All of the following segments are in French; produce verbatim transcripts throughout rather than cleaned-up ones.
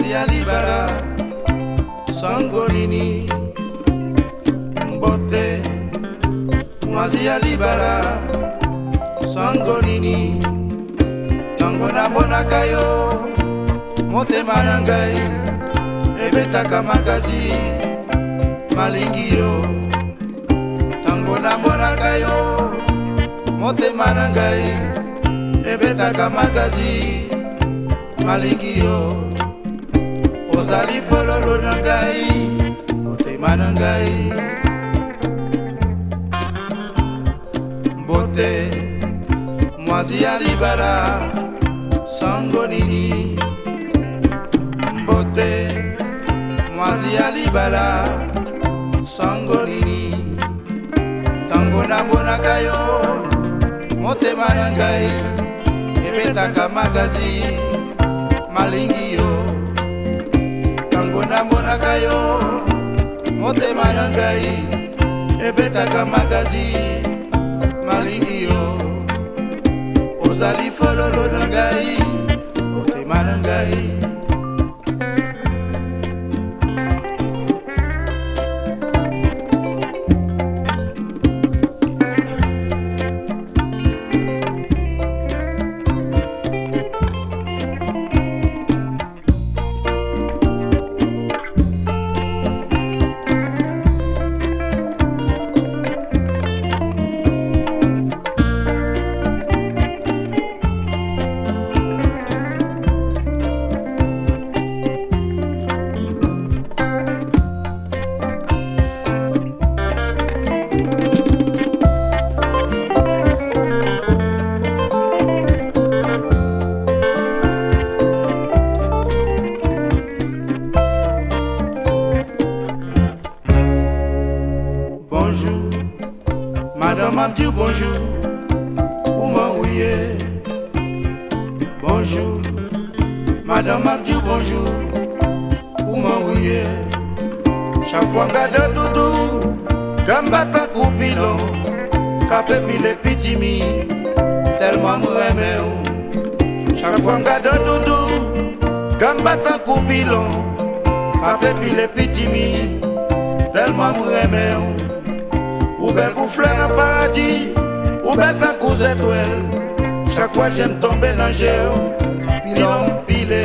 Mwazi ya libala sango nini mbote. Mwazi ya libala sango nini tango namonaka yo motema na ngai ebetaka makasi malingi yo. Tango namonaka yo motema na ngai ebetaka makasi malingi yo. Ozali fololo na ngai motema na ngai mbote. Mwazi ya libala sango nini mbote. Mwazi ya libala sango nini tango namonaka yo motema na ngai ebetaka makasi malingi yo. Tango namonaka yo motema na ngai ebetaka makasi malingi yo. Ozali fololo na ngai motema na ngai. Bonjour, madame a dit bonjour, ou m'envoyer. Bonjour, madame a dit bonjour, ou m'envoyer. Chaque fois que doudou, gambata coupilo, capé les petits mi, tellement m'aimé. Chaque fois que doudou, gambata coupilo, capé les petits mi, tellement m'aimé. Ou belle qu'on fleur en paradis, ou belle tant qu'aux étoiles. Chaque fois j'aime tomber dans le géo, pilon pilé.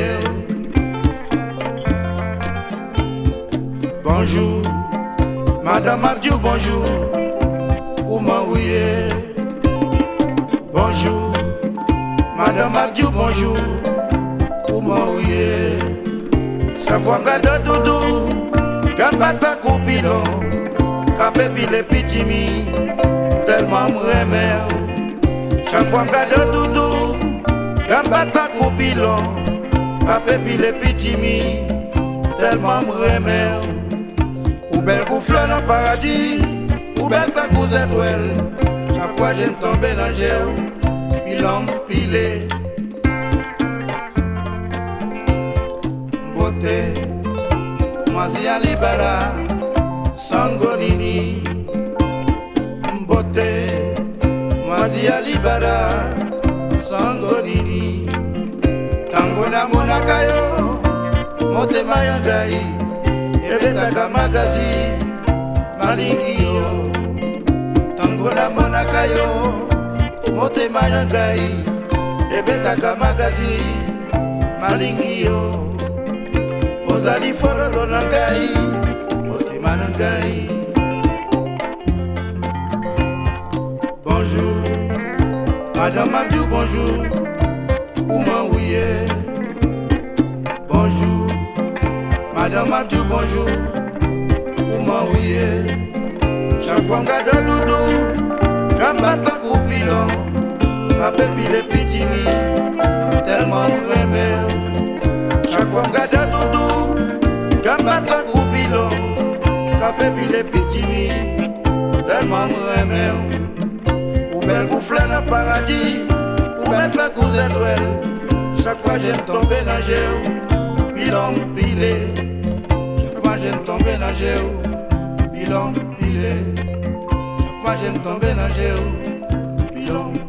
Bonjour, madame Abdiou, bonjour, ou m'envoyer. Bonjour, madame Abdiou, bonjour, ou m'envoyer. Chaque fois que doudou, gambata coupilon. Capé les petits mi, tellement m'aimé. Chaque fois que doudou, gambata coupilon. Capé les petits mi, tellement m'aimé. Ou belle qu'on fleur dans le paradis, ou belle tant qu'aux étoiles. Chaque fois j'aime tomber dans le géo, pilon pilé. Beauté, Mwazi ya libala sango nini mbote. Mwazi ya libala sango nini tango namonaka yo motema ya ngai ebetaka makasi malingi yo. Tango namonaka yo motema ya ngai ebetaka makasi malingi yo. Ozali fololo na ngai motema na ngai. Bonjour, madame Abdiou, bonjour, ou m'envoyer. Bonjour, madame Abdiou, bonjour, ou m'envoyer. Chaque fois que doudou, gambata coupilon, capé les petits mi, tellement m'aimé. Chaque fois que doudou, gambata coupilon, capé les petits mi, tellement m'aimé. Ou belle qu'on fleur dans le paradis, ou belle tant qu'aux étoiles. Chaque fois j'aime tomber dans le géo, pilon pilé. Chaque fois j'aime tomber dans le géo, pilon pilé. Chaque fois j'aime tomber dans le géo, pilon pilé.